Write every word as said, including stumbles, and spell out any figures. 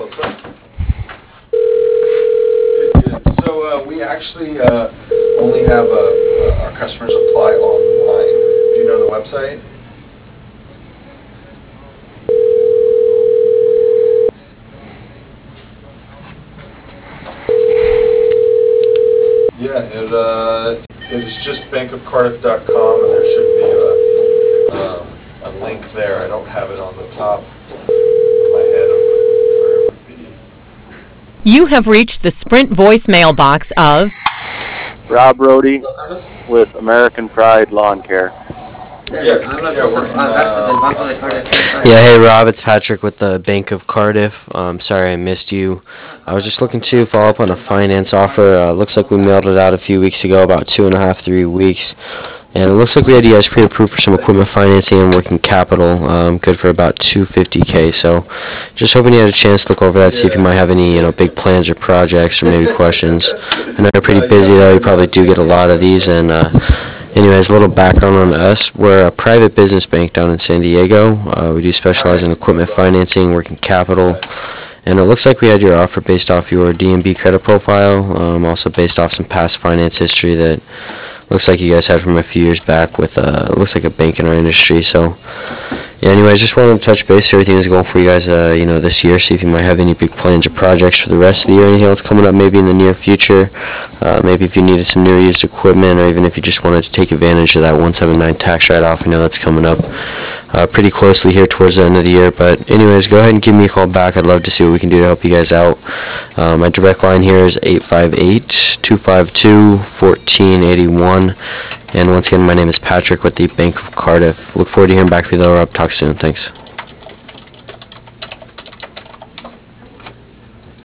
So uh, we actually uh, only have uh, uh, our customers apply online. Do you know the website? Yeah, it, uh, it is just bank of cardiff dot com, and there should be a, um, a link there. I don't have it on the top of my head of where it would be. You have reached the Sprint voicemail box of Rob Rohde with American Pride Lawn Care. Yeah, yeah, we're, uh, Yeah, hey Rob, it's Patrick with the Bank of Cardiff. Um, sorry I missed you. I was just looking to follow up on a finance offer. Uh, looks like we mailed it out a few weeks ago, about two and a half, three weeks. And it looks like we had you guys pre-approved for some equipment financing and working capital, um, good for about two hundred fifty K. So just hoping you had a chance to look over that, see if you might have any, you know, big plans or projects or maybe questions. I know you're pretty busy though, you probably do get a lot of these. And uh, anyways, a little background on us. We're a private business bank down in San Diego. Uh, we do specialize in equipment financing, working capital. And it looks like we had your offer based off your D and B credit profile, um, also based off some past finance history that looks like you guys had from a few years back with, uh, looks like a bank in our industry. So, yeah, anyways, just wanted to touch base, see everything is going for you guys, uh, you know, this year, see if you might have any big plans or projects for the rest of the year, anything else coming up maybe in the near future, uh, maybe if you needed some new or used equipment, or even if you just wanted to take advantage of that one seventy-nine tax write-off. I know that's coming up uh, pretty closely here towards the end of the year. But anyways, go ahead and give me a call back. I'd love to see what we can do to help you guys out. Uh, my direct line here is eight five eight, two five two, one four eight one. And once again, my name is Patrick with the Bank of Cardiff. Look forward to hearing back from you though, Rob. Talk soon. Thanks.